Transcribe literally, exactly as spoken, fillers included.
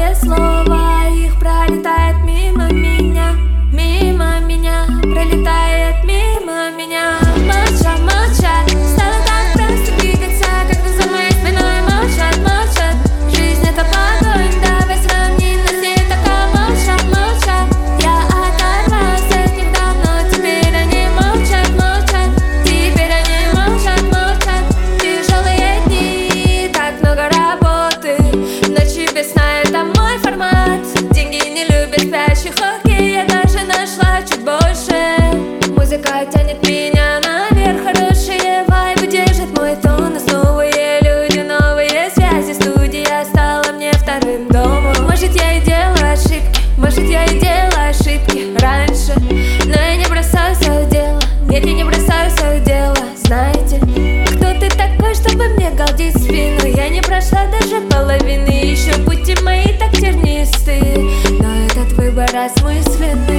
каждое слово их пролетает мимо меня, мимо меня, пролетает мимо меня. Молча, молча, стало так просто двигаться, когда за моей спиной молчат, молчат. Жизнь это огонь, давай сравним нас, не такая. Молчат, молчат, я оторвалась от них давно, теперь они молчат, молчат, теперь они молчат, молчат. Тяжелые дни, так много работы, ночи без сна — это мой формат. Деньги не любят спящих, окей, я даже нашла чуть больше. Музыка тянет меня наверх, хорошие вайбы держит мой тон. Нас новые люди, новые связи, студия стала мне вторым домом. Может, я и делаю ошибки, может, я и делаю ошибки раньше, но я не бросаю свое дело, нет, я не бросаю свое дело. Знаете, кто ты такой, чтобы мне галдить спину? Я не прошла даже половины, еще пути мои так тернистые, но этот выбор осмыслен.